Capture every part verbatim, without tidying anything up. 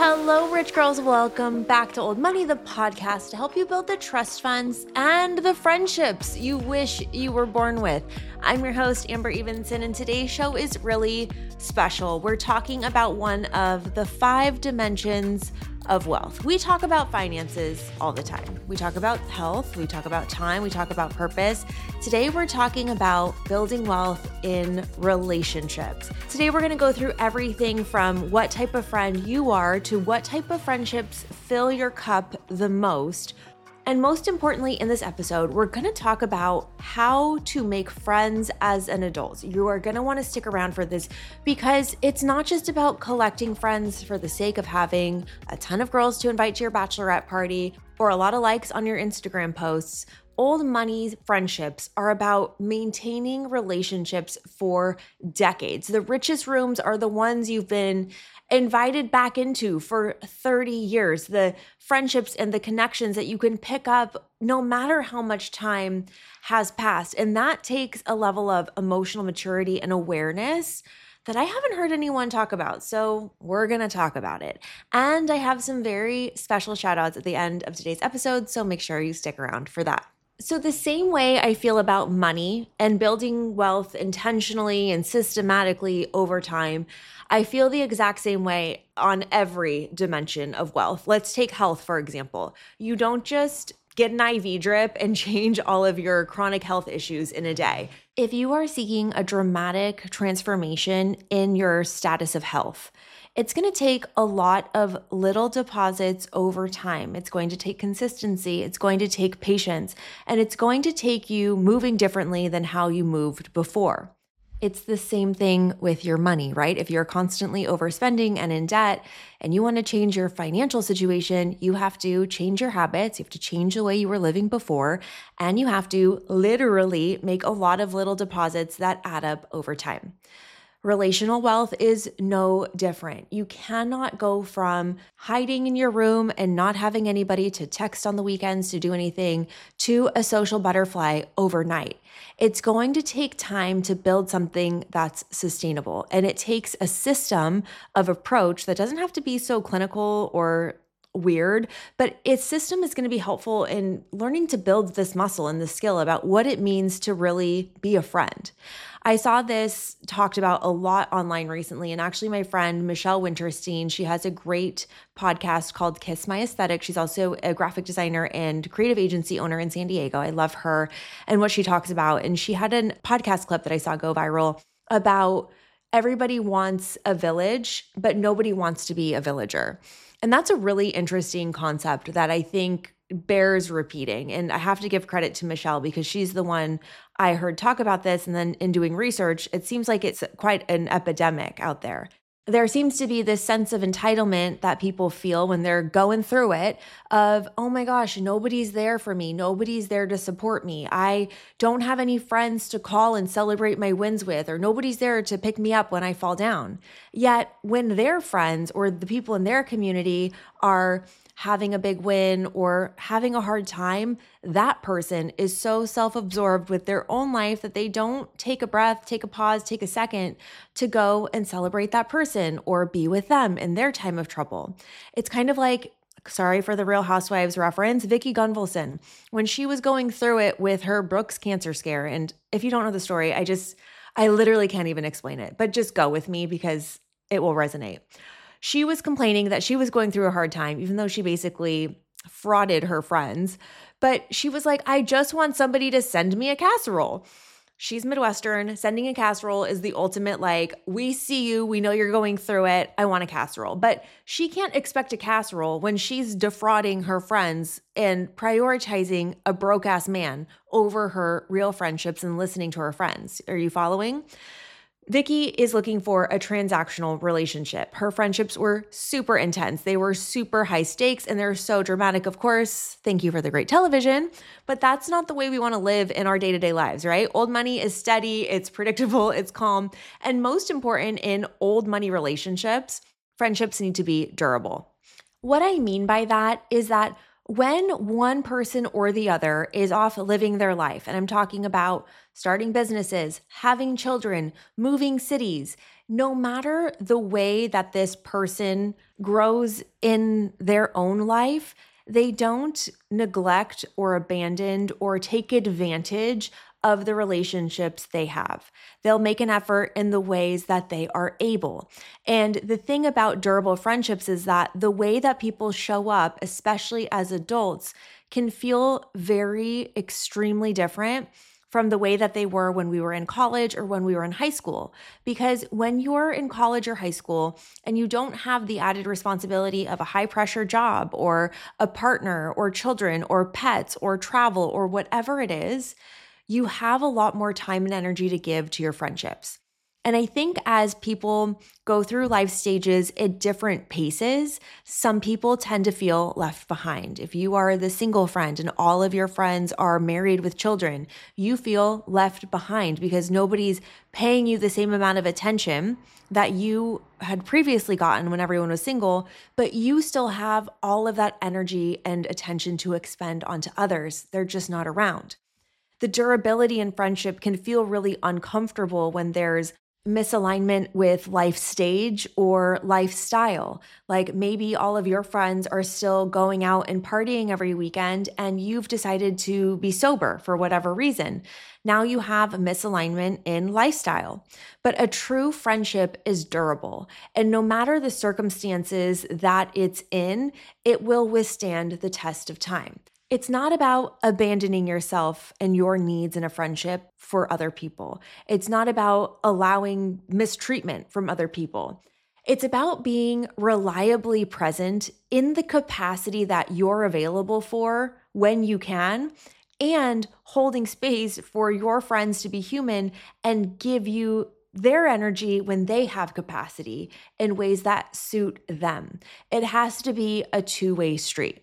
Hello, rich girls. Welcome back to Old Money, the podcast to help you build the trust funds and the friendships you wish you were born with. I'm your host, Amber Evenson, and today's show is really special. We're talking about one of the five dimensions of wealth. We talk about finances all the time. We talk about health, we talk about time, we talk about purpose. Today we're talking about building wealth in relationships. Today we're going to go through everything from what type of friend you are to what type of friendships fill your cup the most. And most importantly, in this episode, we're going to talk about how to make friends as an adult. You are going to want to stick around for this because it's not just about collecting friends for the sake of having a ton of girls to invite to your bachelorette party or a lot of likes on your Instagram posts. Old money friendships are about maintaining relationships for decades. The richest rooms are the ones you've been invited back into for thirty years. The friendships and the connections that you can pick up no matter how much time has passed. And that takes a level of emotional maturity and awareness that I haven't heard anyone talk about. So we're going to talk about it. And I have some very special shout outs at the end of today's episode. So make sure you stick around for that. So the same way I feel about money and building wealth intentionally and systematically over time, I feel the exact same way on every dimension of wealth. Let's take health, for example. You don't just get an I V drip and change all of your chronic health issues in a day. If you are seeking a dramatic transformation in your status of health, it's going to take a lot of little deposits over time. It's going to take consistency. It's going to take patience. And it's going to take you moving differently than how you moved before. It's the same thing with your money, right? If you're constantly overspending and in debt and you want to change your financial situation, you have to change your habits. You have to change the way you were living before. And you have to literally make a lot of little deposits that add up over time. Relational wealth is no different. You cannot go from hiding in your room and not having anybody to text on the weekends to do anything to a social butterfly overnight. It's going to take time to build something that's sustainable. And it takes a system of approach that doesn't have to be so clinical or weird, but its system is going to be helpful in learning to build this muscle and the skill about what it means to really be a friend. I saw this talked about a lot online recently, and actually my friend Michelle Winterstein, she has a great podcast called Kiss My Aesthetic. She's also a graphic designer and creative agency owner in San Diego. I love her and what she talks about. And she had a podcast clip that I saw go viral about everybody wants a village, but nobody wants to be a villager. And that's a really interesting concept that I think bears repeating. And I have to give credit to Michelle because she's the one I heard talk about this. And then in doing research, it seems like it's quite an epidemic out there. There seems to be this sense of entitlement that people feel when they're going through it of, oh my gosh, nobody's there for me. Nobody's there to support me. I don't have any friends to call and celebrate my wins with, or nobody's there to pick me up when I fall down. Yet when their friends or the people in their community are having a big win or having a hard time, that person is so self-absorbed with their own life that they don't take a breath, take a pause, take a second to go and celebrate that person or be with them in their time of trouble. It's kind of like, sorry for the Real Housewives reference, Vicki Gunvalson, when she was going through it with her Brooks cancer scare. And if you don't know the story, I just, I literally can't even explain it, but just go with me because it will resonate. She was complaining that she was going through a hard time, even though she basically frauded her friends. But she was like, I just want somebody to send me a casserole. She's Midwestern. Sending a casserole is the ultimate, like, we see you, we know you're going through it, I want a casserole. But she can't expect a casserole when she's defrauding her friends and prioritizing a broke-ass man over her real friendships and listening to her friends. Are you following? Vicki is looking for a transactional relationship. Her friendships were super intense. They were super high stakes and they're so dramatic, of course. Thank you for the great television. But that's not the way we want to live in our day-to-day lives, right? Old money is steady, it's predictable, it's calm. And most important in old money relationships, friendships need to be durable. What I mean by that is that when one person or the other is off living their life, and I'm talking about starting businesses, having children, moving cities, no matter the way that this person grows in their own life, they don't neglect or abandon or take advantage of the relationships they have. They'll make an effort in the ways that they are able. And the thing about durable friendships is that the way that people show up, especially as adults, can feel very extremely different from the way that they were when we were in college or when we were in high school. Because when you're in college or high school and you don't have the added responsibility of a high pressure job or a partner or children or pets or travel or whatever it is, you have a lot more time and energy to give to your friendships. And I think as people go through life stages at different paces, some people tend to feel left behind. If you are the single friend and all of your friends are married with children, you feel left behind because nobody's paying you the same amount of attention that you had previously gotten when everyone was single, but you still have all of that energy and attention to expend onto others. They're just not around. The durability in friendship can feel really uncomfortable when there's misalignment with life stage or lifestyle. Like maybe all of your friends are still going out and partying every weekend and you've decided to be sober for whatever reason. Now you have a misalignment in lifestyle. But a true friendship is durable. And no matter the circumstances that it's in, it will withstand the test of time. It's not about abandoning yourself and your needs in a friendship for other people. It's not about allowing mistreatment from other people. It's about being reliably present in the capacity that you're available for when you can, and holding space for your friends to be human and give you their energy when they have capacity in ways that suit them. It has to be a two-way street.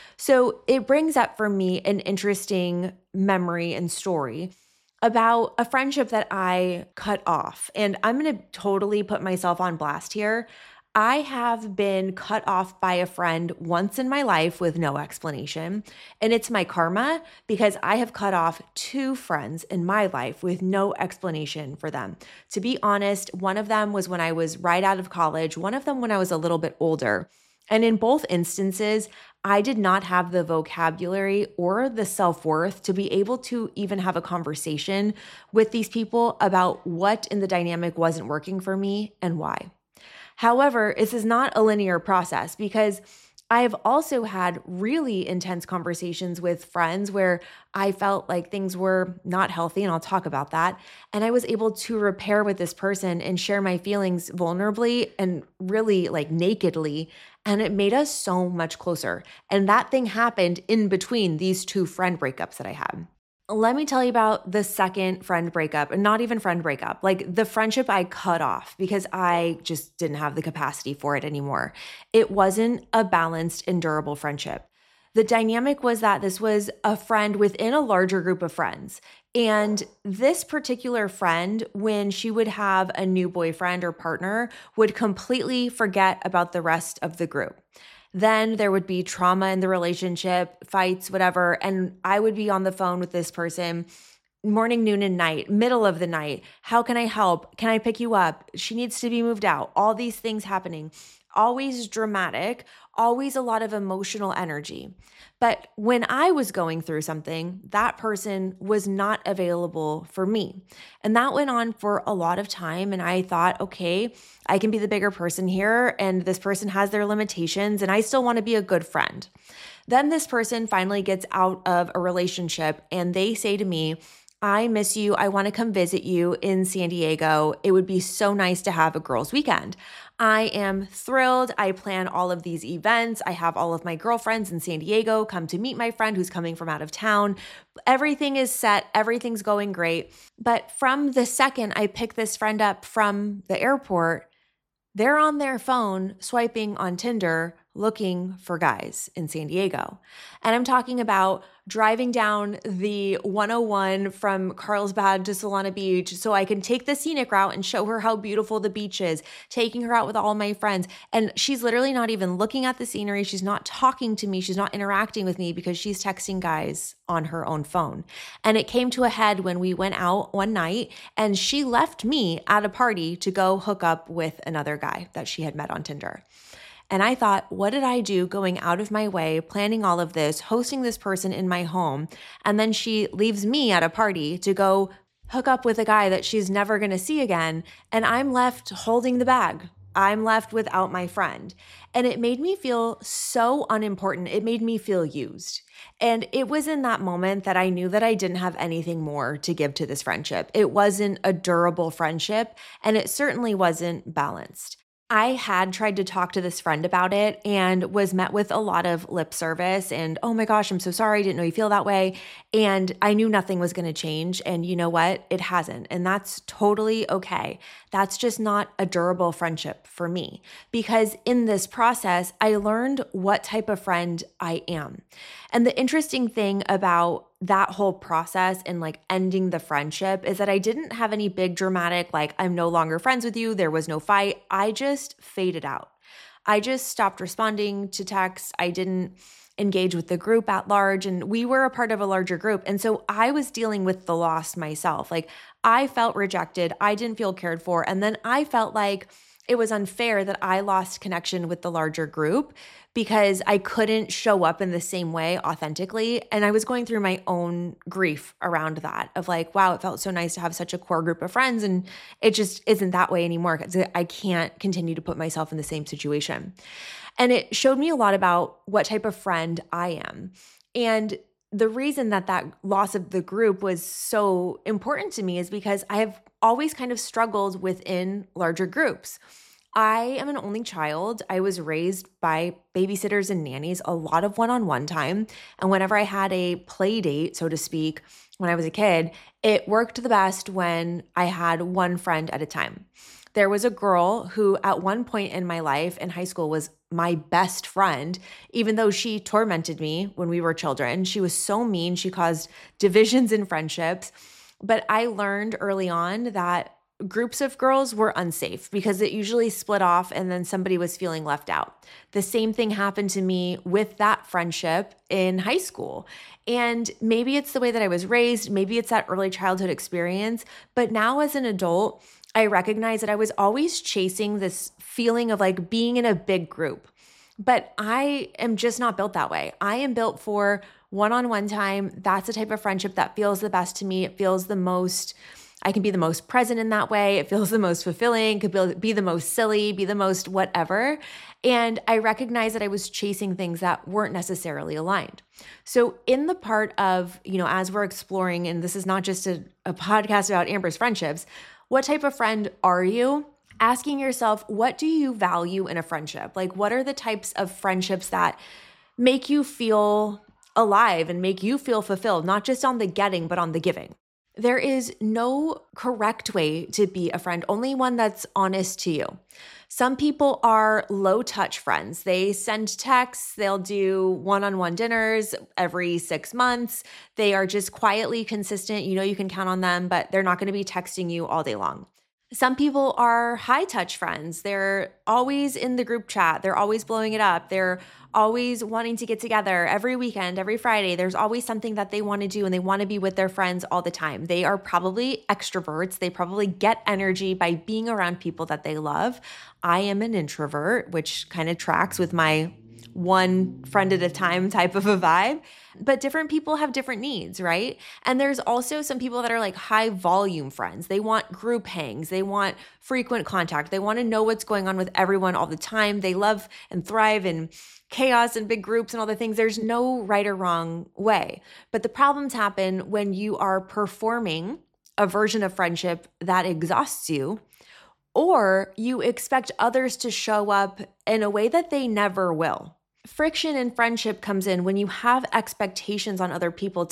So it brings up for me an interesting memory and story about a friendship that I cut off. And I'm going to totally put myself on blast here. I have been cut off by a friend once in my life with no explanation. And it's my karma because I have cut off two friends in my life with no explanation for them. To be honest, one of them was when I was right out of college, one of them when I was a little bit older. And in both instances, I did not have the vocabulary or the self-worth to be able to even have a conversation with these people about what in the dynamic wasn't working for me and why. However, this is not a linear process because I have also had really intense conversations with friends where I felt like things were not healthy, and I'll talk about that. And I was able to repair with this person and share my feelings vulnerably and really like nakedly. And it made us so much closer. And that thing happened in between these two friend breakups that I had. Let me tell you about the second friend breakup, and not even friend breakup, like the friendship I cut off because I just didn't have the capacity for it anymore. It wasn't a balanced and durable friendship. The dynamic was that this was a friend within a larger group of friends. And this particular friend, when she would have a new boyfriend or partner, would completely forget about the rest of the group. Then there would be trauma in the relationship, fights, whatever. And I would be on the phone with this person morning, noon, and night, middle of the night. How can I help? Can I pick you up? She needs to be moved out. All these things happening. Always dramatic, always a lot of emotional energy. But when I was going through something, that person was not available for me. And that went on for a lot of time. And I thought, okay, I can be the bigger person here. And this person has their limitations. And I still want to be a good friend. Then this person finally gets out of a relationship and they say to me, I miss you. I want to come visit you in San Diego. It would be so nice to have a girls' weekend. I am thrilled. I plan all of these events. I have all of my girlfriends in San Diego come to meet my friend who's coming from out of town. Everything is set. Everything's going great. But from the second I pick this friend up from the airport, they're on their phone swiping on Tinder looking for guys in San Diego. And I'm talking about driving down the one oh one from Carlsbad to Solana Beach so I can take the scenic route and show her how beautiful the beach is, taking her out with all my friends. And she's literally not even looking at the scenery. She's not talking to me. She's not interacting with me because she's texting guys on her own phone. And it came to a head when we went out one night and she left me at a party to go hook up with another guy that she had met on Tinder. And I thought, what did I do going out of my way, planning all of this, hosting this person in my home, and then she leaves me at a party to go hook up with a guy that she's never going to see again, and I'm left holding the bag. I'm left without my friend. And it made me feel so unimportant. It made me feel used. And it was in that moment that I knew that I didn't have anything more to give to this friendship. It wasn't a durable friendship, and it certainly wasn't balanced. I had tried to talk to this friend about it and was met with a lot of lip service and, oh my gosh, I'm so sorry. I didn't know you feel that way. And I knew nothing was going to change. And you know what? It hasn't. And that's totally okay. That's just not a durable friendship for me because in this process, I learned what type of friend I am. And the interesting thing about that whole process and like ending the friendship is that I didn't have any big dramatic, like I'm no longer friends with you. There was no fight. I just faded out. I just stopped responding to texts. I didn't engage with the group at large. And we were a part of a larger group. And so I was dealing with the loss myself. Like I felt rejected. I didn't feel cared for. And then I felt like it was unfair that I lost connection with the larger group because I couldn't show up in the same way authentically. And I was going through my own grief around that of like, wow, it felt so nice to have such a core group of friends. And it just isn't that way anymore because I can't continue to put myself in the same situation. And it showed me a lot about what type of friend I am. And the reason that that loss of the group was so important to me is because I have always kind of struggled within larger groups. I am an only child. I was raised by babysitters and nannies, a lot of one-on-one time. And whenever I had a play date, so to speak, when I was a kid, it worked the best when I had one friend at a time. There was a girl who at one point in my life in high school was my best friend, even though she tormented me when we were children. She was so mean. She caused divisions in friendships. But I learned early on that groups of girls were unsafe because it usually split off and then somebody was feeling left out. The same thing happened to me with that friendship in high school. And maybe it's the way that I was raised, maybe it's that early childhood experience, but now as an adult, I recognize that I was always chasing this feeling of like being in a big group. But I am just not built that way. I am built for one-on-one time. That's the type of friendship that feels the best to me. It feels the most, I can be the most present in that way. It feels the most fulfilling, could be the most silly, be the most whatever. And I recognize that I was chasing things that weren't necessarily aligned. So in the part of, you know, as we're exploring, and this is not just a, a podcast about Amber's friendships, what type of friend are you? Asking yourself, what do you value in a friendship? Like, what are the types of friendships that make you feel alive and make you feel fulfilled, not just on the getting, but on the giving? There is no correct way to be a friend, only one that's honest to you. Some people are low touch friends. They send texts, they'll do one-on-one dinners every six months. They are just quietly consistent. You know, you can count on them, but they're not going to be texting you all day long. Some people are high touch friends. They're always in the group chat. They're always blowing it up. They're always wanting to get together every weekend, every Friday. There's always something that they want to do and they want to be with their friends all the time. They are probably extroverts. They probably get energy by being around people that they love. I am an introvert, which kind of tracks with my one friend at a time type of a vibe. But different people have different needs, right? And there's also some people that are like high volume friends. They want group hangs. They want frequent contact. They want to know what's going on with everyone all the time. They love and thrive in chaos and big groups and all the things. There's no right or wrong way. But the problems happen when you are performing a version of friendship that exhausts you, or you expect others to show up in a way that they never will. Friction in friendship comes in when you have expectations on other people to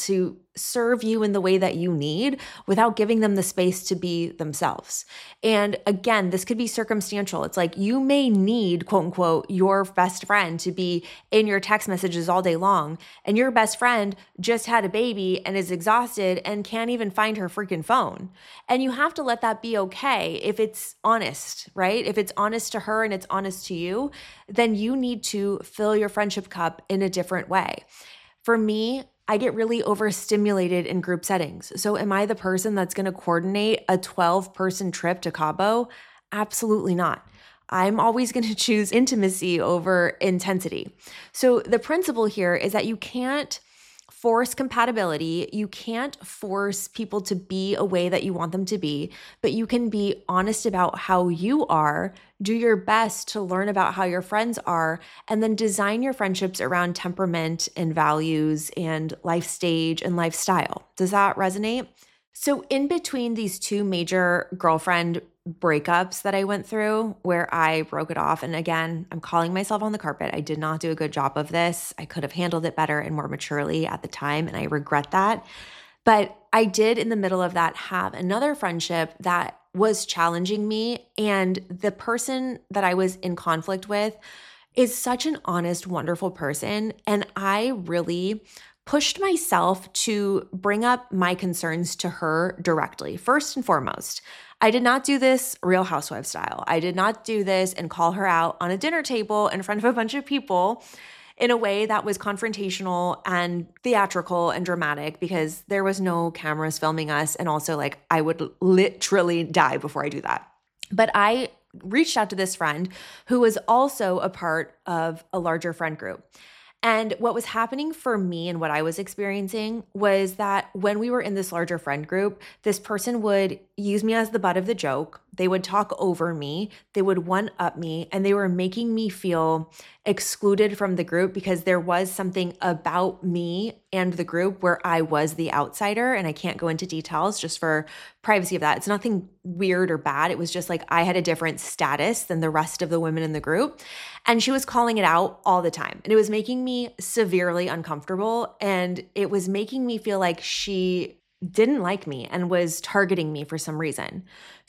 serve you in the way that you need without giving them the space to be themselves. And again, this could be circumstantial. It's like you may need, quote unquote, your best friend to be in your text messages all day long, and your best friend just had a baby and is exhausted and can't even find her freaking phone. And you have to let that be okay if it's honest, right? If it's honest to her and it's honest to you, then you need to fill your friendship cup in a different way. For me, I get really overstimulated in group settings. So am I the person that's going to coordinate a twelve person trip to Cabo? Absolutely not. I'm always going to choose intimacy over intensity. So the principle here is that you can't force compatibility. You can't force people to be a way that you want them to be, but you can be honest about how you are, do your best to learn about how your friends are, and then design your friendships around temperament and values and life stage and lifestyle. Does that resonate? So in between these two major girlfriend breakups that I went through where I broke it off, and again, I'm calling myself on the carpet. I did not do a good job of this. I could have handled it better and more maturely at the time, and I regret that. But I did in the middle of that have another friendship that was challenging me, and the person that I was in conflict with is such an honest, wonderful person, and I really pushed myself to bring up my concerns to her directly. First and foremost, I did not do this Real Housewives style. I did not do this and call her out on a dinner table in front of a bunch of people in a way that was confrontational and theatrical and dramatic, because there was no cameras filming us. And also, like, I would literally die before I do that. But I reached out to this friend who was also a part of a larger friend group. And what was happening for me and what I was experiencing was that when we were in this larger friend group, this person would use me as the butt of the joke. They would talk over me. They would one-up me, and they were making me feel excluded from the group because there was something about me and the group where I was the outsider. And I can't go into details just for privacy of that. It's nothing weird or bad. It was just like I had a different status than the rest of the women in the group. And she was calling it out all the time. And it was making me severely uncomfortable. And it was making me feel like she didn't like me and was targeting me for some reason.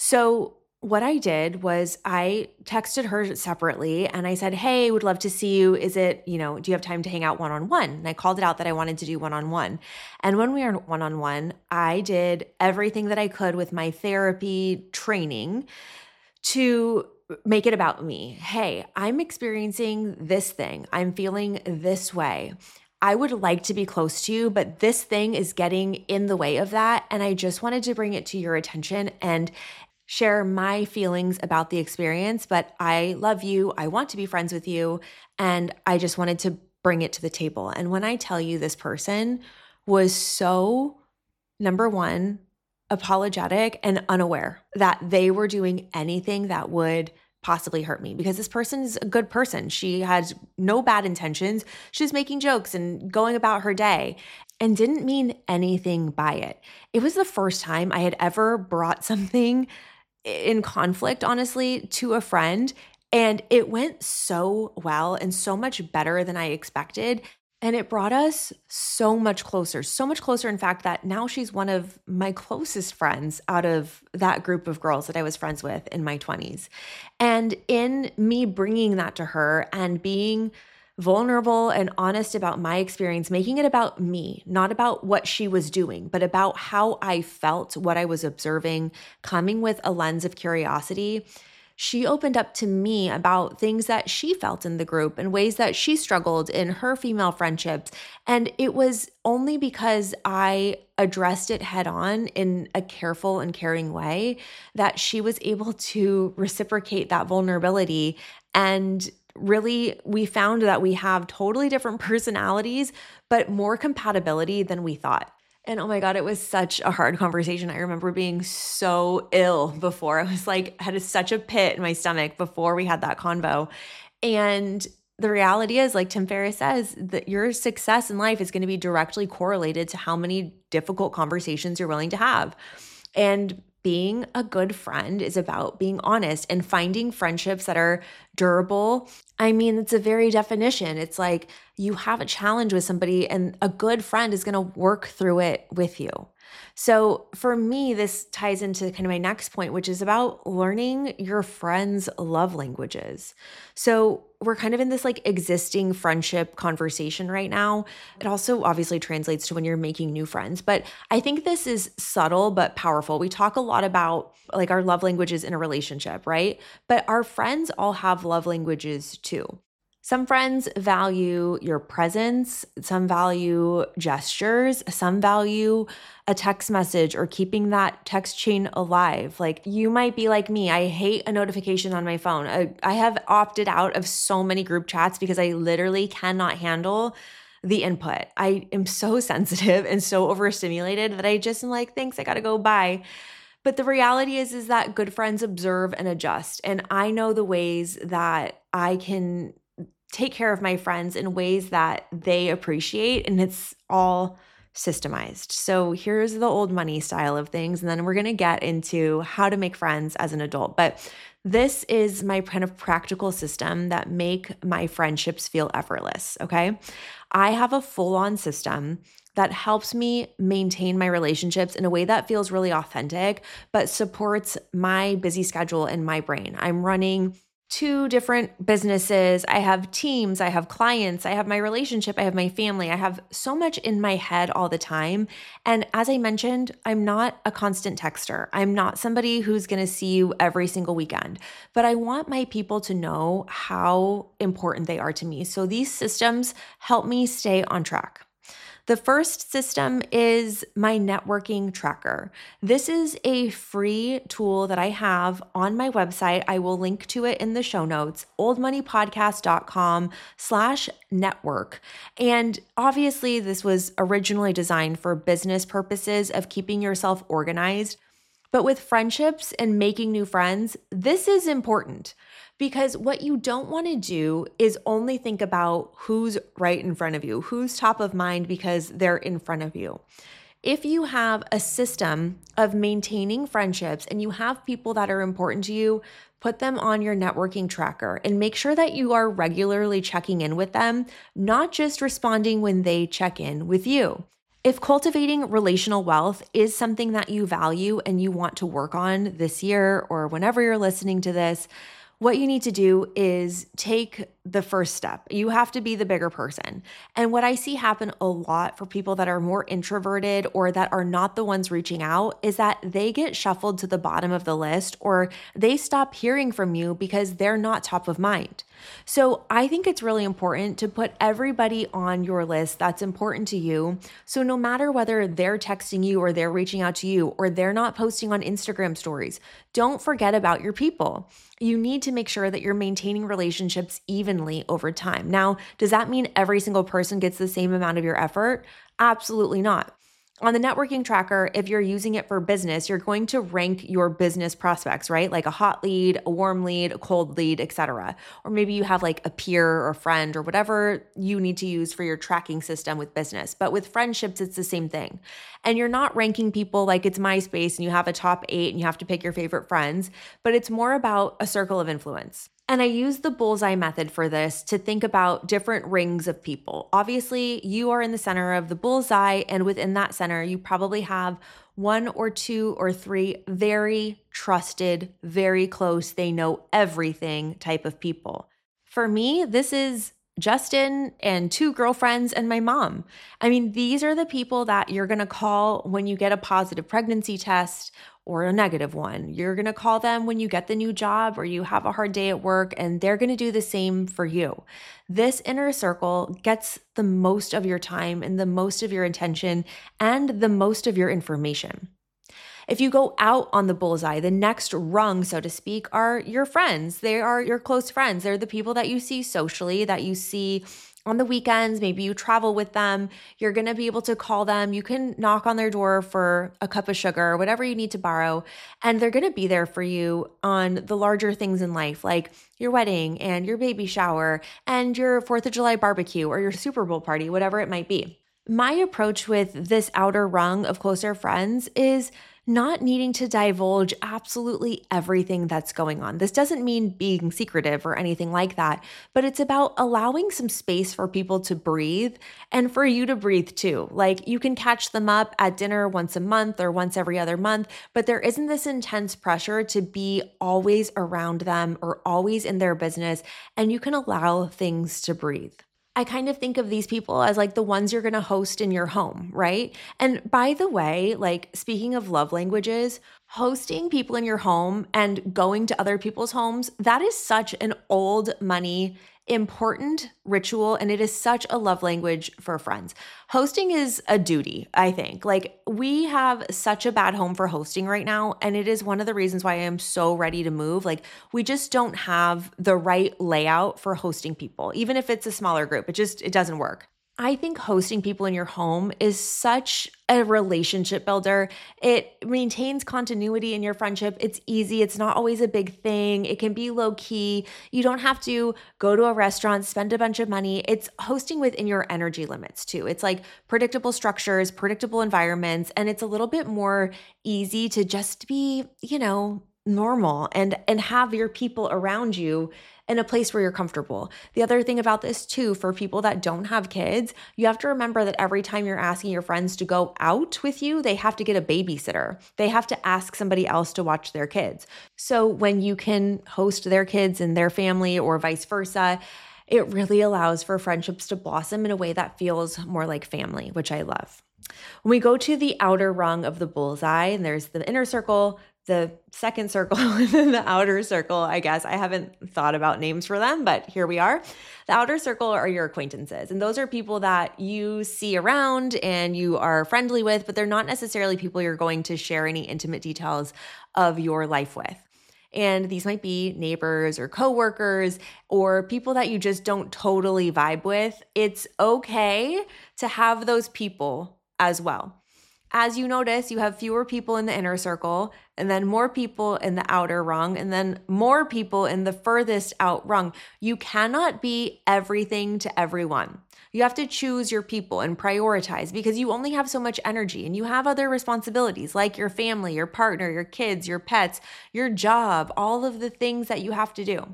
So what I did was I texted her separately and I said, hey, would love to see you. Is it, you know, do you have time to hang out one-on-one? And I called it out that I wanted to do one-on-one. And when we were one-on-one, I did everything that I could with my therapy training to make it about me. Hey, I'm experiencing this thing. I'm feeling this way. I would like to be close to you, but this thing is getting in the way of that. And I just wanted to bring it to your attention and share my feelings about the experience. But I love you. I want to be friends with you. And I just wanted to bring it to the table. And when I tell you, this person was so, number one, apologetic and unaware that they were doing anything that would possibly hurt me, because this person is a good person. She had no bad intentions. She was making jokes and going about her day and didn't mean anything by it. It was the first time I had ever brought something in conflict, honestly, to a friend. And it went so well and so much better than I expected. And it brought us so much closer, so much closer, in fact, that now she's one of my closest friends out of that group of girls that I was friends with in my twenties. And in me bringing that to her and being vulnerable and honest about my experience, making it about me, not about what she was doing, but about how I felt, what I was observing, coming with a lens of curiosity, she opened up to me about things that she felt in the group and ways that she struggled in her female friendships. And it was only because I addressed it head on in a careful and caring way that she was able to reciprocate that vulnerability. And really, we found that we have totally different personalities, but more compatibility than we thought. And oh my God, it was such a hard conversation. I remember being so ill before. I was like, had such a pit in my stomach before we had that convo. And the reality is, like Tim Ferriss says, that your success in life is going to be directly correlated to how many difficult conversations you're willing to have. And being a good friend is about being honest and finding friendships that are durable. I mean, it's a very definition. It's like you have a challenge with somebody and a good friend is going to work through it with you. So for me, this ties into kind of my next point, which is about learning your friends' love languages. So we're kind of in this like existing friendship conversation right now. It also obviously translates to when you're making new friends, but I think this is subtle but powerful. We talk a lot about like our love languages in a relationship, right? But our friends all have love languages too. Some friends value your presence, some value gestures, some value a text message or keeping that text chain alive. Like you might be like me, I hate a notification on my phone. I, I have opted out of so many group chats because I literally cannot handle the input. I am so sensitive and so overstimulated that I just am like, thanks, I gotta go, bye. But the reality is, is that good friends observe and adjust. And I know the ways that I can take care of my friends in ways that they appreciate, and it's all systemized. So here's the old money style of things, and then we're going to get into how to make friends as an adult. But this is my kind of practical system that make my friendships feel effortless, okay? I have a full-on system that helps me maintain my relationships in a way that feels really authentic, but supports my busy schedule and my brain. I'm running two different businesses. I have teams, I have clients, I have my relationship, I have my family. I have so much in my head all the time. And as I mentioned, I'm not a constant texter. I'm not somebody who's going to see you every single weekend, but I want my people to know how important they are to me. So these systems help me stay on track. The first system is my networking tracker. This is a free tool that I have on my website. I will link to it in the show notes, oldmoneypodcast.com slash network. And obviously this was originally designed for business purposes of keeping yourself organized. But with friendships and making new friends, this is important. Because what you don't want to do is only think about who's right in front of you, who's top of mind because they're in front of you. If you have a system of maintaining friendships and you have people that are important to you, put them on your networking tracker and make sure that you are regularly checking in with them, not just responding when they check in with you. If cultivating relational wealth is something that you value and you want to work on this year or whenever you're listening to this, what you need to do is take the first step. You have to be the bigger person. And what I see happen a lot for people that are more introverted or that are not the ones reaching out is that they get shuffled to the bottom of the list or they stop hearing from you because they're not top of mind. So I think it's really important to put everybody on your list that's important to you. So no matter whether they're texting you or they're reaching out to you or they're not posting on Instagram stories, don't forget about your people. You need to make sure that you're maintaining relationships evenly over time. Now, does that mean every single person gets the same amount of your effort? Absolutely not. On the networking tracker, if you're using it for business, you're going to rank your business prospects, right? Like a hot lead, a warm lead, a cold lead, et cetera. Or maybe you have like a peer or a friend or whatever you need to use for your tracking system with business. But with friendships, it's the same thing. And you're not ranking people like it's MySpace and you have a top eight and you have to pick your favorite friends, but it's more about a circle of influence. And I use the bullseye method for this to think about different rings of people. Obviously, you are in the center of the bullseye, and within that center, you probably have one or two or three very trusted, very close, they know everything type of people. For me, this is Justin and two girlfriends and my mom. I mean, these are the people that you're going to call when you get a positive pregnancy test or a negative one. You're going to call them when you get the new job or you have a hard day at work, and they're going to do the same for you. This inner circle gets the most of your time and the most of your attention and the most of your information. If you go out on the bullseye, the next rung, so to speak, are your friends. They are your close friends. They're the people that you see socially, that you see on the weekends. Maybe you travel with them. You're going to be able to call them. You can knock on their door for a cup of sugar or whatever you need to borrow, and they're going to be there for you on the larger things in life, like your wedding and your baby shower and your fourth of July barbecue or your Super Bowl party, whatever it might be. My approach with this outer rung of closer friends is not needing to divulge absolutely everything that's going on. This doesn't mean being secretive or anything like that, but it's about allowing some space for people to breathe and for you to breathe too. Like you can catch them up at dinner once a month or once every other month, but there isn't this intense pressure to be always around them or always in their business, and you can allow things to breathe. I kind of think of these people as like the ones you're going to host in your home, right? And by the way, like speaking of love languages, hosting people in your home and going to other people's homes, that is such an old money important ritual, and it is such a love language for friends. Hosting is a duty, I think. Like we have such a bad home for hosting right now, and it is one of the reasons why I am so ready to move. Like we just don't have the right layout for hosting people. Even if it's a smaller group, it just it doesn't work. I think hosting people in your home is such a relationship builder. It maintains continuity in your friendship. It's easy. It's not always a big thing. It can be low key. You don't have to go to a restaurant, spend a bunch of money. It's hosting within your energy limits too. It's like predictable structures, predictable environments, and it's a little bit more easy to just be, you know, normal and and have your people around you in a place where you're comfortable. The other thing about this too, for people that don't have kids, you have to remember that every time you're asking your friends to go out with you, they have to get a babysitter. They have to ask somebody else to watch their kids. So when you can host their kids and their family or vice versa, it really allows for friendships to blossom in a way that feels more like family, which I love. When we go to the outer rung of the bullseye, and there's the inner circle, the second circle, and then the outer circle, I guess. I haven't thought about names for them, but here we are. The outer circle are your acquaintances, and those are people that you see around and you are friendly with, but they're not necessarily people you're going to share any intimate details of your life with. And these might be neighbors or coworkers or people that you just don't totally vibe with. It's okay to have those people as well. As you notice, you have fewer people in the inner circle, and then more people in the outer rung, and then more people in the furthest out rung. You cannot be everything to everyone. You have to choose your people and prioritize because you only have so much energy and you have other responsibilities like your family, your partner, your kids, your pets, your job, all of the things that you have to do.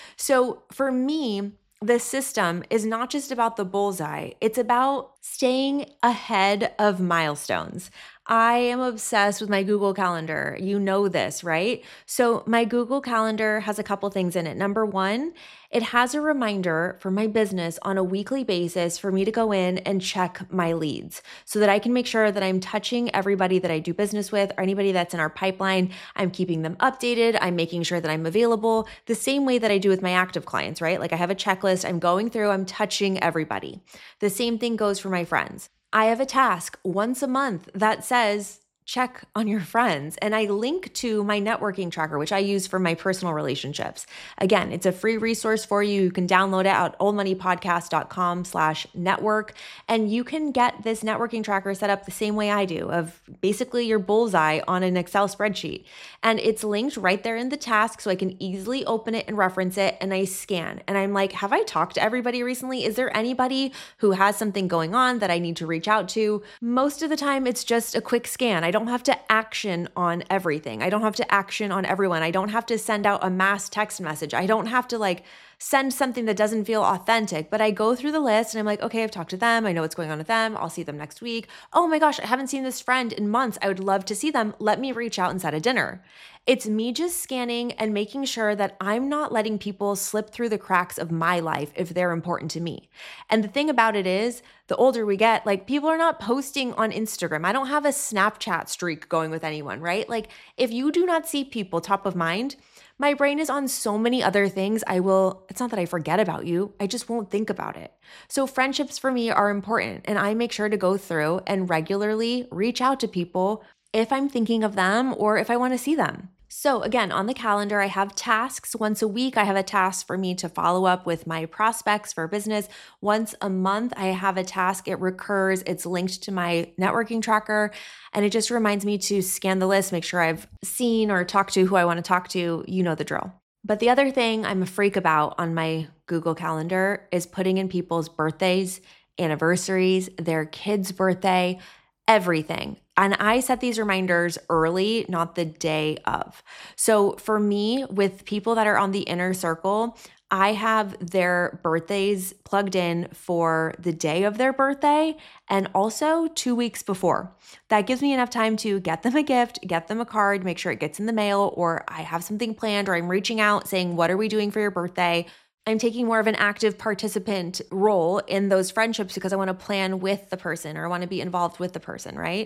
So for me, the system is not just about the bullseye. It's about staying ahead of milestones. I am obsessed with my Google Calendar. You know this, right? So my Google Calendar has a couple things in it. Number one, it has a reminder for my business on a weekly basis for me to go in and check my leads so that I can make sure that I'm touching everybody that I do business with or anybody that's in our pipeline. I'm keeping them updated. I'm making sure that I'm available the same way that I do with my active clients, right? Like I have a checklist. I'm going through, I'm touching everybody. The same thing goes for my friends. I have a task once a month that says, check on your friends. And I link to my networking tracker, which I use for my personal relationships. Again, it's a free resource for you. You can download it at oldmoneypodcast.com slash network. And you can get this networking tracker set up the same way I do, of basically your bullseye on an Excel spreadsheet. And it's linked right there in the task so I can easily open it and reference it. And I scan. And I'm like, have I talked to everybody recently? Is there anybody who has something going on that I need to reach out to? Most of the time, it's just a quick scan. I I don't have to action on everything. I don't have to action on everyone. I don't have to send out a mass text message. I don't have to like send something that doesn't feel authentic, but I go through the list and I'm like, okay, I've talked to them. I know what's going on with them. I'll see them next week. Oh my gosh, I haven't seen this friend in months. I would love to see them. Let me reach out and set a dinner. It's me just scanning and making sure that I'm not letting people slip through the cracks of my life if they're important to me. And the thing about it is, the older we get, like people are not posting on Instagram. I don't have a Snapchat streak going with anyone, right? Like if you do not see people top of mind, my brain is on so many other things. I will, it's not that I forget about you. I just won't think about it. So friendships for me are important. And I make sure to go through and regularly reach out to people if I'm thinking of them or if I want to see them. So again, on the calendar, I have tasks. Once a week, I have a task for me to follow up with my prospects for business. Once a month, I have a task. It recurs. It's linked to my networking tracker. And it just reminds me to scan the list, make sure I've seen or talked to who I want to talk to. You know the drill. But the other thing I'm a freak about on my Google Calendar is putting in people's birthdays, anniversaries, their kid's birthday. everything. And I set these reminders early, not the day of. So for me, with people that are on the inner circle, I have their birthdays plugged in for the day of their birthday and also two weeks before. That gives me enough time to get them a gift, get them a card, make sure it gets in the mail, or I have something planned, or I'm reaching out saying, what are we doing for your birthday? I'm taking more of an active participant role in those friendships because I want to plan with the person, or I want to be involved with the person, right?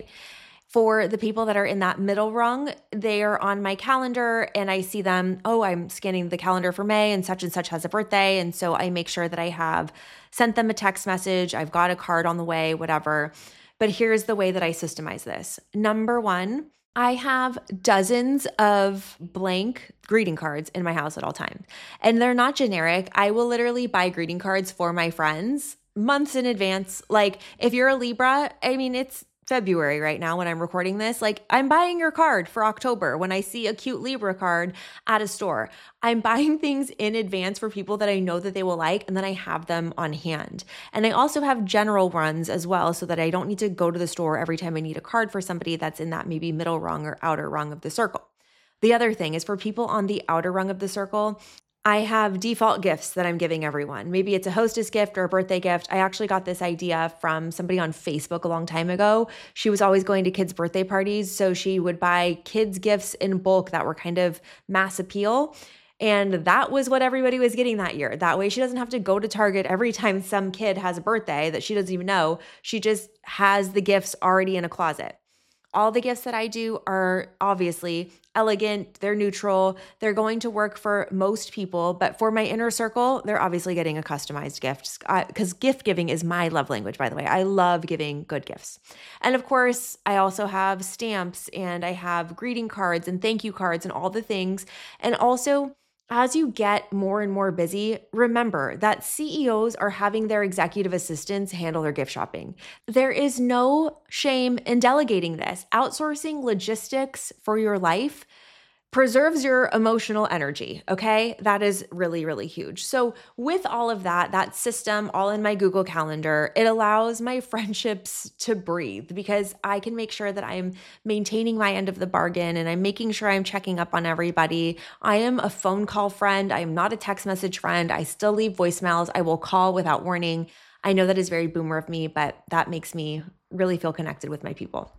For the people that are in that middle rung, they are on my calendar and I see them, oh, I'm scanning the calendar for May and such and such has a birthday. And so I make sure that I have sent them a text message, I've got a card on the way, whatever. But here's the way that I systemize this. Number one, I have dozens of blank greeting cards in my house at all times. And they're not generic. I will literally buy greeting cards for my friends months in advance. Like if you're a Libra, I mean, it's February right now when I'm recording this, like I'm buying your card for October when I see a cute Libra card at a store. I'm buying things in advance for people that I know that they will like, and then I have them on hand. And I also have general runs as well so that I don't need to go to the store every time I need a card for somebody that's in that maybe middle rung or outer rung of the circle. The other thing is for people on the outer rung of the circle, I have default gifts that I'm giving everyone. Maybe it's a hostess gift or a birthday gift. I actually got this idea from somebody on Facebook a long time ago. She was always going to kids' birthday parties, so she would buy kids' gifts in bulk that were kind of mass appeal. And that was what everybody was getting that year. That way she doesn't have to go to Target every time some kid has a birthday that she doesn't even know. She just has the gifts already in a closet. All the gifts that I do are obviously elegant, they're neutral, they're going to work for most people, but for my inner circle, they're obviously getting a customized gift because gift giving is my love language, by the way. I love giving good gifts. And of course, I also have stamps and I have greeting cards and thank you cards and all the things. And also, as you get more and more busy, remember that C E Os are having their executive assistants handle their gift shopping. There is no shame in delegating this. Outsourcing logistics for your life preserves your emotional energy, okay? That is really, really huge. So with all of that, that system all in my Google Calendar, it allows my friendships to breathe because I can make sure that I'm maintaining my end of the bargain and I'm making sure I'm checking up on everybody. I am a phone call friend. I am not a text message friend. I still leave voicemails. I will call without warning. I know that is very boomer of me, but that makes me really feel connected with my people.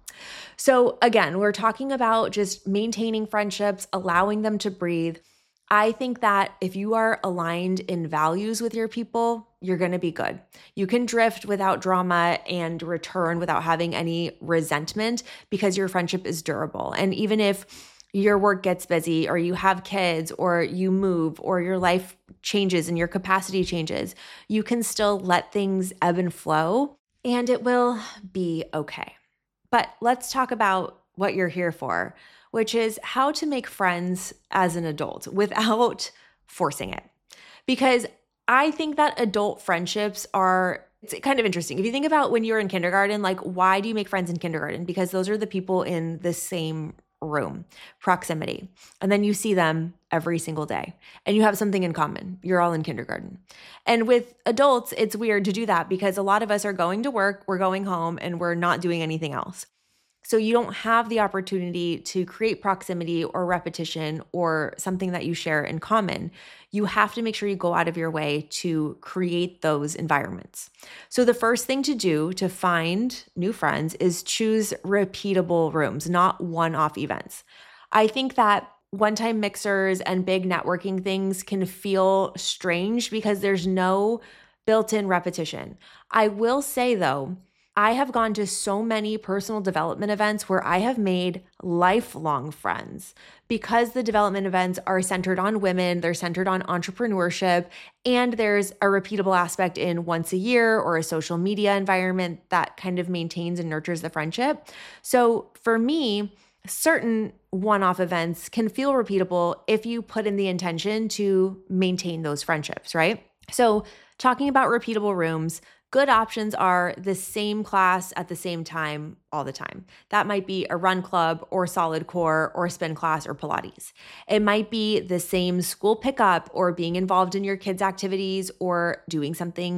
So again, we're talking about just maintaining friendships, allowing them to breathe. I think that if you are aligned in values with your people, you're going to be good. You can drift without drama and return without having any resentment because your friendship is durable. And even if your work gets busy or you have kids or you move or your life changes and your capacity changes, you can still let things ebb and flow and it will be okay. But let's talk about what you're here for, which is how to make friends as an adult without forcing it. Because I think that adult friendships are, it's kind of interesting. If you think about when you were in kindergarten, like why do you make friends in kindergarten? Because those are the people in the same room, proximity. And then you see them every single day and you have something in common. You're all in kindergarten. And with adults, it's weird to do that because a lot of us are going to work, we're going home, and we're not doing anything else. So you don't have the opportunity to create proximity or repetition or something that you share in common. You have to make sure you go out of your way to create those environments. So the first thing to do to find new friends is choose repeatable rooms, not one-off events. I think that one-time mixers and big networking things can feel strange because there's no built-in repetition. I will say though, I have gone to so many personal development events where I have made lifelong friends because the development events are centered on women, they're centered on entrepreneurship, and there's a repeatable aspect in once a year or a social media environment that kind of maintains and nurtures the friendship. So for me, certain one-off events can feel repeatable if you put in the intention to maintain those friendships, right? So talking about repeatable rooms, good options are the same class at the same time all the time. That might be a run club or solid core or spin class or Pilates. It might be the same school pickup or being involved in your kids' activities or doing something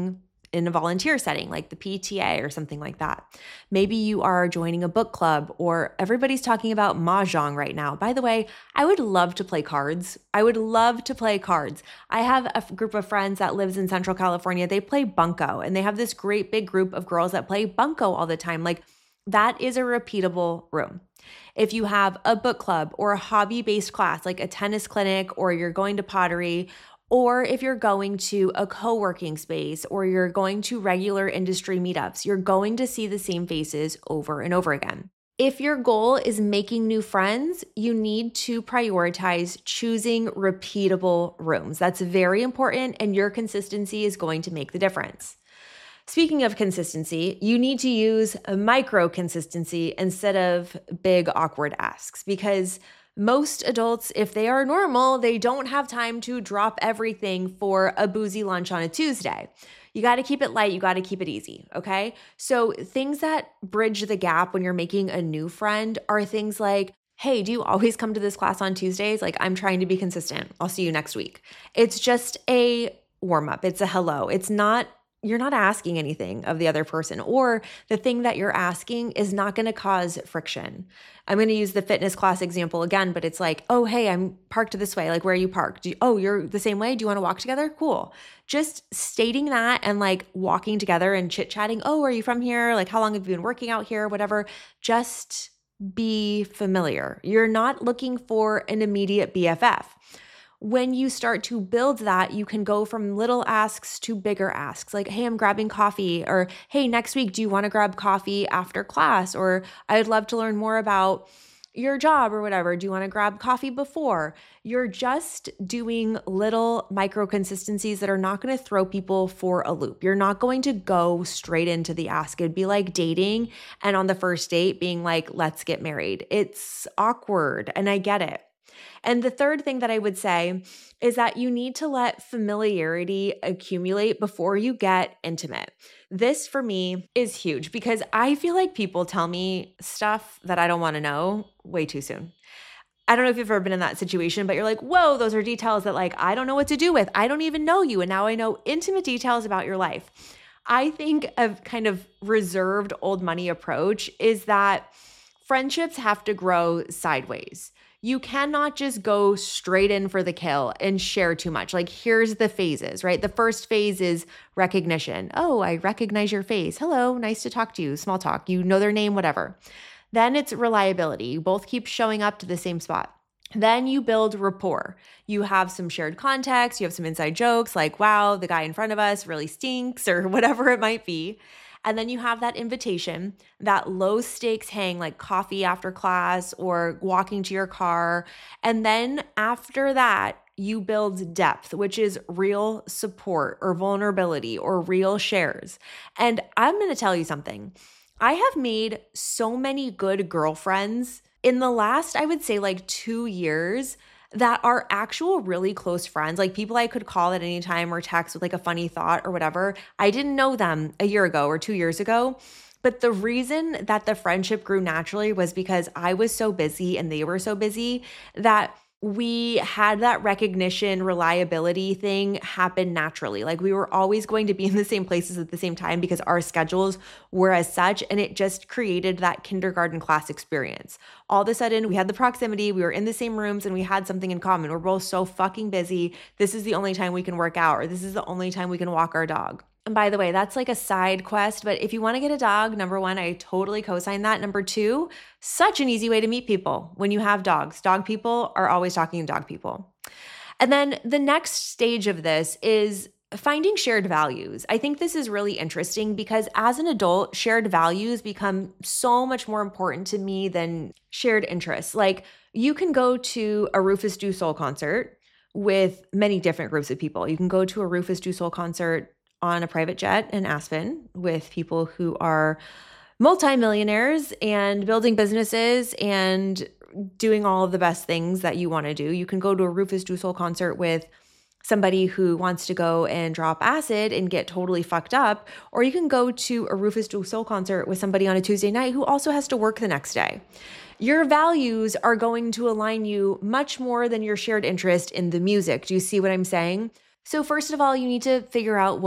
in a volunteer setting like the P T A or something like that. Maybe you are joining a book club, or everybody's talking about mahjong right now. By the way, I would love to play cards. I would love to play cards. I have a f- group of friends that lives in Central California. They play bunco, and they have this great big group of girls that play bunco all the time. Like, that is a repeatable room. If you have a book club or a hobby-based class, like a tennis clinic, or you're going to pottery, or if you're going to a co-working space, or you're going to regular industry meetups, you're going to see the same faces over and over again. If your goal is making new friends, you need to prioritize choosing repeatable rooms. That's very important, and your consistency is going to make the difference. Speaking of consistency, you need to use a micro consistency instead of big awkward asks, because most adults, if they are normal, they don't have time to drop everything for a boozy lunch on a Tuesday. You got to keep it light. You got to keep it easy. Okay. So things that bridge the gap when you're making a new friend are things like, hey, do you always come to this class on Tuesdays? Like, I'm trying to be consistent. I'll see you next week. It's just a warm up. It's a hello. It's not You're not asking anything of the other person, or the thing that you're asking is not going to cause friction. I'm going to use the fitness class example again, but it's like, oh, hey, I'm parked this way. Like, where are you parked? Do you, oh, you're the same way. Do you want to walk together? Cool. Just stating that and like walking together and chit chatting. Oh, are you from here? Like, how long have you been working out here? Whatever. Just be familiar. You're not looking for an immediate B F F. When you start to build that, you can go from little asks to bigger asks, like, hey, I'm grabbing coffee, or hey, next week, do you want to grab coffee after class? Or I'd love to learn more about your job or whatever. Do you want to grab coffee before? You're just doing little micro consistencies that are not going to throw people for a loop. You're not going to go straight into the ask. It'd be like dating and on the first date being like, let's get married. It's awkward, and I get it. And the third thing that I would say is that you need to let familiarity accumulate before you get intimate. This for me is huge, because I feel like people tell me stuff that I don't want to know way too soon. I don't know if you've ever been in that situation, but you're like, whoa, those are details that like I don't know what to do with. I don't even know you, and now I know intimate details about your life. I think a kind of reserved old money approach is that friendships have to grow sideways. You cannot just go straight in for the kill and share too much. Like, here's the phases, right? The first phase is recognition. Oh, I recognize your face. Hello, nice to talk to you. Small talk. You know their name, whatever. Then it's reliability. You both keep showing up to the same spot. Then you build rapport. You have some shared context. You have some inside jokes like, wow, the guy in front of us really stinks, or whatever it might be. And then you have that invitation, that low stakes hang like coffee after class or walking to your car. And then after that, you build depth, which is real support or vulnerability or real shares. And I'm going to tell you something. I have made so many good girlfriends in the last, I would say like two years that are actual really close friends, like people I could call at any time or text with like a funny thought or whatever. I didn't know them a year ago or two years ago. But the reason that the friendship grew naturally was because I was so busy and they were so busy that we had that recognition, reliability thing happen naturally. Like, we were always going to be in the same places at the same time because our schedules were as such, and it just created that kindergarten class experience. All of a sudden, we had the proximity, we were in the same rooms, and we had something in common. We're both so fucking busy. This is the only time we can work out, or this is the only time we can walk our dog. And by the way, that's like a side quest, but if you want to get a dog, number one, I totally co-sign that. Number two, such an easy way to meet people when you have dogs. Dog people are always talking to dog people. And then the next stage of this is finding shared values. I think this is really interesting because as an adult, shared values become so much more important to me than shared interests. Like, you can go to a Rufus Du Sol concert with many different groups of people. You can go to a Rufus Du Sol concert on a private jet in Aspen with people who are multimillionaires and building businesses and doing all of the best things that you want to do. You can go to a Rufus Du Sol concert with somebody who wants to go and drop acid and get totally fucked up, or you can go to a Rufus Du Sol concert with somebody on a Tuesday night who also has to work the next day. Your values are going to align you much more than your shared interest in the music. Do you see what I'm saying? So first of all, you need to figure out what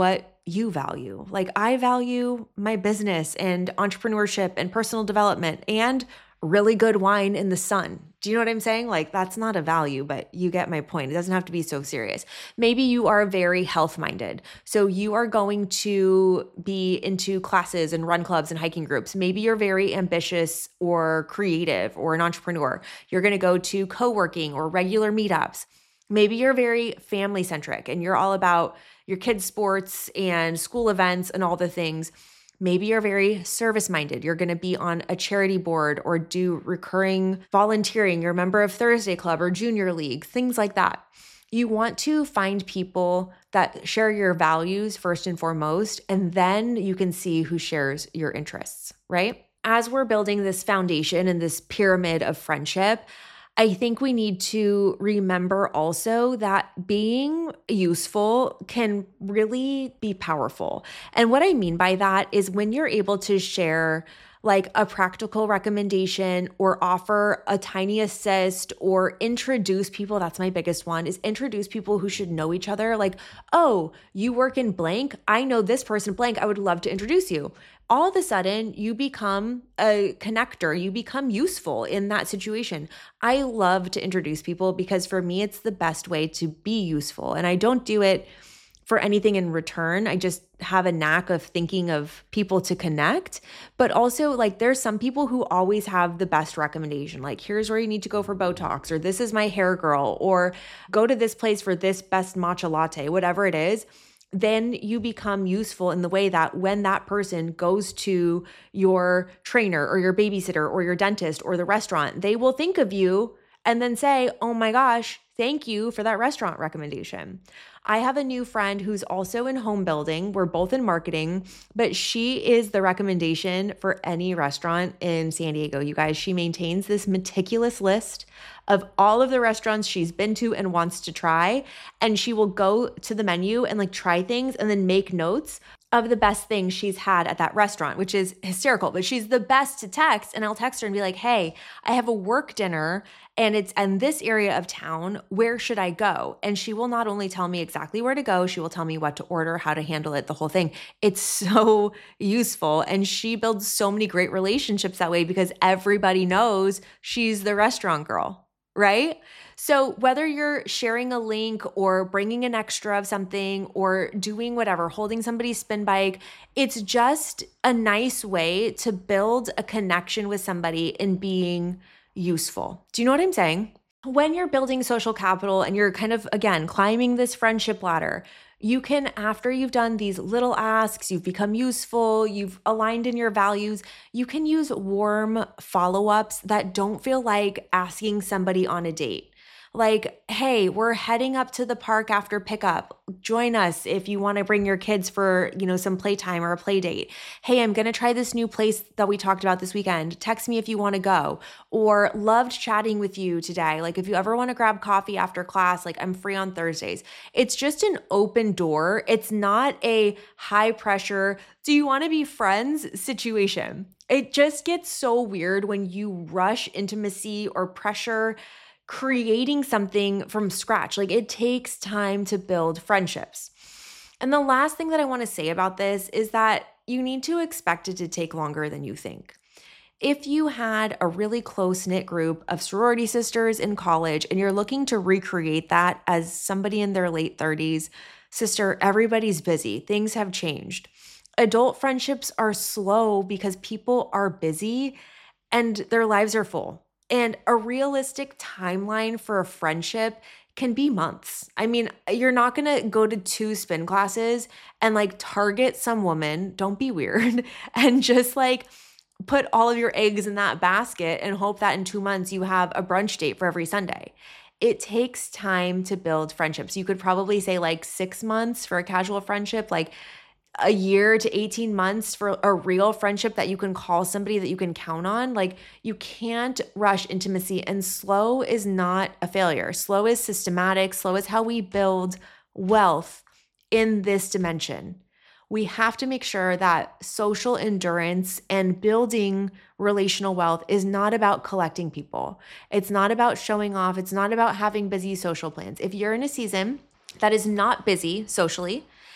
you value. Like I value my business and entrepreneurship and personal development and really good wine in the sun. Do you know what I'm saying? Like that's not a value, but you get my point. It doesn't have to be so serious. Maybe you are very health minded. So you are going to be into classes and run clubs and hiking groups. Maybe you're very ambitious or creative or an entrepreneur. You're going to go to co-working or regular meetups. Maybe you're very family centric and you're all about your kids' sports and school events and all the things. Maybe you're very service minded. You're going to be on a charity board or do recurring volunteering. You're a member of Thursday Club or Junior League, things like that. You want to find people that share your values first and foremost, and then you can see who shares your interests, right? As we're building this foundation and this pyramid of friendship, I think we need to remember also that being useful can really be powerful. And what I mean by that is when you're able to share like a practical recommendation or offer a tiny assist or introduce people, that's my biggest one, is introduce people who should know each other. Like, oh, you work in blank. I know this person blank. I would love to introduce you. All of a sudden, you become a connector. You become useful in that situation. I love to introduce people because for me, it's the best way to be useful. And I don't do it for anything in return. I just have a knack of thinking of people to connect. But also, like, there's some people who always have the best recommendation. Like, here's where you need to go for Botox, or this is my hair girl, or go to this place for this best matcha latte, whatever it is. Then you become useful in the way that when that person goes to your trainer or your babysitter or your dentist or the restaurant, they will think of you and then say, oh my gosh, thank you for that restaurant recommendation. I have a new friend who's also in home building. We're both in marketing, but she is the recommendation for any restaurant in San Diego. You guys, she maintains this meticulous list of all of the restaurants she's been to and wants to try. And she will go to the menu and like try things and then make notes of the best things she's had at that restaurant, which is hysterical. But she's the best to text. And I'll text her and be like, hey, I have a work dinner and it's in this area of town. Where should I go? And she will not only tell me exactly where to go, she will tell me what to order, how to handle it, the whole thing. It's so useful. And she builds so many great relationships that way because everybody knows she's the restaurant girl, right? So whether you're sharing a link or bringing an extra of something or doing whatever, holding somebody's spin bike, it's just a nice way to build a connection with somebody and being useful. Do you know what I'm saying? When you're building social capital and you're kind of, again, climbing this friendship ladder, you can, after you've done these little asks, you've become useful, you've aligned in your values, you can use warm follow-ups that don't feel like asking somebody on a date. Like, hey, we're heading up to the park after pickup. Join us if you want to bring your kids for, you know, some playtime or a play date. Hey, I'm going to try this new place that we talked about this weekend. Text me if you want to go. Or loved chatting with you today. Like if you ever want to grab coffee after class, like I'm free on Thursdays. It's just an open door. It's not a high pressure, do you want to be friends situation. It just gets so weird when you rush intimacy or pressure creating something from scratch. Like it takes time to build friendships. And the last thing that I want to say about this is that you need to expect it to take longer than you think. If you had a really close-knit group of sorority sisters in college and you're looking to recreate that as somebody in their late thirties, sister, everybody's busy. Things have changed. Adult friendships are slow because people are busy and their lives are full. And a realistic timeline for a friendship can be months. I mean, you're not going to go to two spin classes and like target some woman, don't be weird, and just like put all of your eggs in that basket and hope that in two months you have a brunch date for every Sunday. It takes time to build friendships. You could probably say like six months for a casual friendship, like a year to eighteen months for a real friendship that you can call somebody that you can count on. Like you can't rush intimacy, and slow is not a failure. Slow is systematic. Slow is how we build wealth in this dimension. We have to make sure that social endurance and building relational wealth is not about collecting people. It's not about showing off. It's not about having busy social plans. If you're in a season that is not busy socially,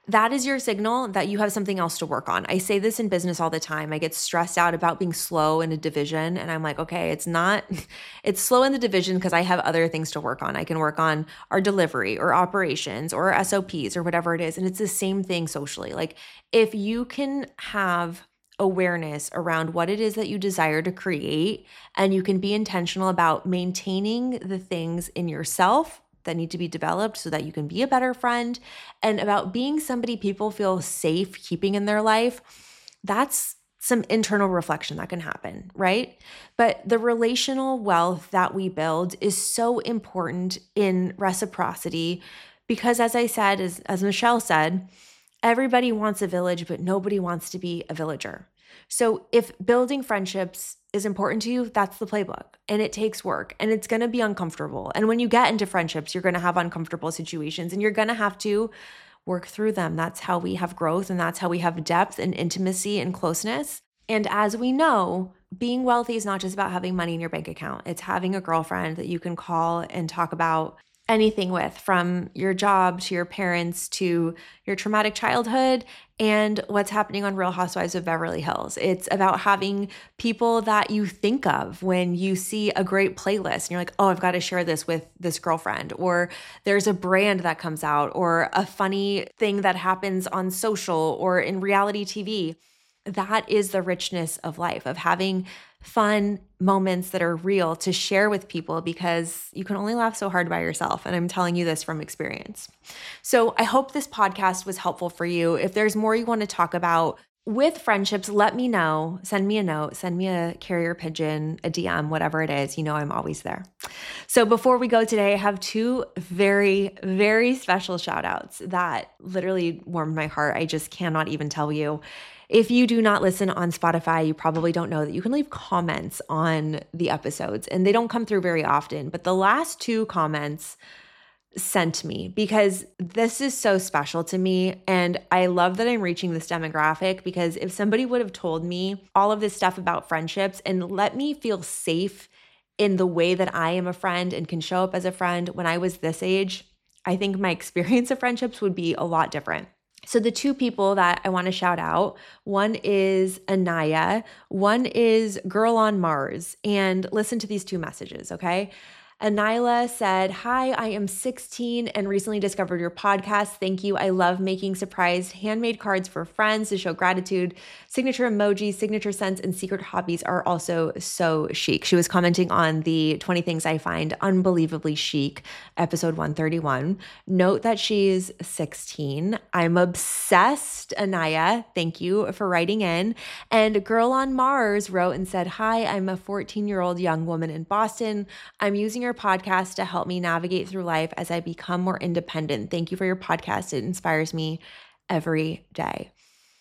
that is your signal that you have something else to work on. I say this in business all the time. I get stressed out about being slow in a division. And I'm like, okay, it's not, it's slow in the division because I have other things to work on. I can work on our delivery or operations or S O Ps or whatever it is. And it's the same thing socially. Like if you can have awareness around what it is that you desire to create, and you can be intentional about maintaining the things in yourself that need to be developed so that you can be a better friend, and about being somebody people feel safe keeping in their life, that's some internal reflection that can happen, right? But the relational wealth that we build is so important in reciprocity because, as I said, as, as Michelle said, everybody wants a village, but nobody wants to be a villager. So if building friendships is important to you, that's the playbook. And it takes work and it's going to be uncomfortable. And when you get into friendships, you're going to have uncomfortable situations and you're going to have to work through them. That's how we have growth and that's how we have depth and intimacy and closeness. And as we know, being wealthy is not just about having money in your bank account. It's having a girlfriend that you can call and talk about anything with, from your job to your parents to your traumatic childhood and what's happening on Real Housewives of Beverly Hills. It's about having people that you think of when you see a great playlist and you're like, oh, I've got to share this with this girlfriend, or there's a brand that comes out, or a funny thing that happens on social or in reality T V. That is the richness of life, of having fun moments that are real to share with people, because you can only laugh so hard by yourself. And I'm telling you this from experience. So I hope this podcast was helpful for you. If there's more you want to talk about with friendships, let me know. Send me a note, send me a carrier pigeon, a D M, whatever it is. You know, I'm always there. So before we go today, I have two very, very special shout outs that literally warmed my heart. I just cannot even tell you. If you do not listen on Spotify, you probably don't know that you can leave comments on the episodes, and they don't come through very often. But the last two comments sent me because this is so special to me. And I love that I'm reaching this demographic, because if somebody would have told me all of this stuff about friendships and let me feel safe in the way that I am a friend and can show up as a friend when I was this age, I think my experience of friendships would be a lot different. So the two people that I want to shout out, one is Anaya, one is Girl on Mars. And listen to these two messages, okay? Anila said, hi, I am sixteen and recently discovered your podcast. Thank you. I love making surprise handmade cards for friends to show gratitude. Signature emojis, signature scents, and secret hobbies are also so chic. She was commenting on the twenty things I find unbelievably chic, episode one thirty-one. Note that she's sixteen. I'm obsessed, Anaya. Thank you for writing in. And Girl on Mars wrote and said, hi, I'm a fourteen-year-old young woman in Boston. I'm using your podcast to help me navigate through life as I become more independent. Thank you for your podcast. It inspires me every day.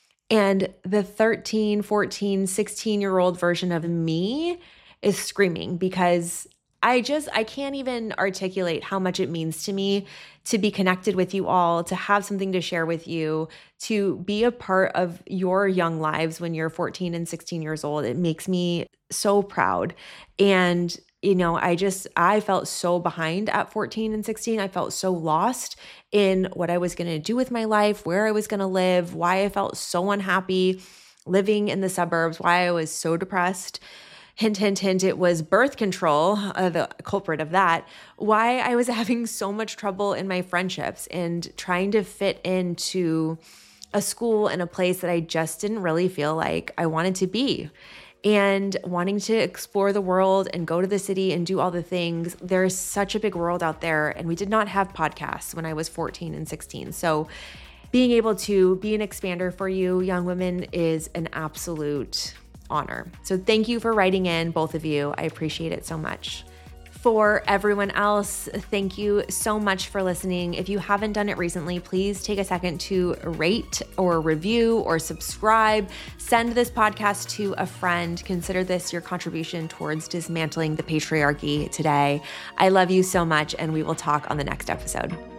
And the thirteen, fourteen, sixteen-year-old version of me is screaming, because I just, I can't even articulate how much it means to me to be connected with you all, to have something to share with you, to be a part of your young lives when you're fourteen and sixteen years old. It makes me so proud. And you know, I just, I felt so behind at fourteen and sixteen. I felt so lost in what I was going to do with my life, where I was going to live, why I felt so unhappy living in the suburbs, why I was so depressed. Hint, hint, hint, it was birth control, uh, the culprit of that, why I was having so much trouble in my friendships and trying to fit into a school and a place that I just didn't really feel like I wanted to be. And wanting to explore the world and go to the city and do all the things. There's such a big world out there, and we did not have podcasts when I was fourteen and sixteen. So being able to be an expander for you young women is an absolute honor. So thank you for writing in, both of you. I appreciate it so much. For everyone else, thank you so much for listening. If you haven't done it recently, please take a second to rate or review or subscribe. Send this podcast to a friend. Consider this your contribution towards dismantling the patriarchy today. I love you so much, and we will talk on the next episode.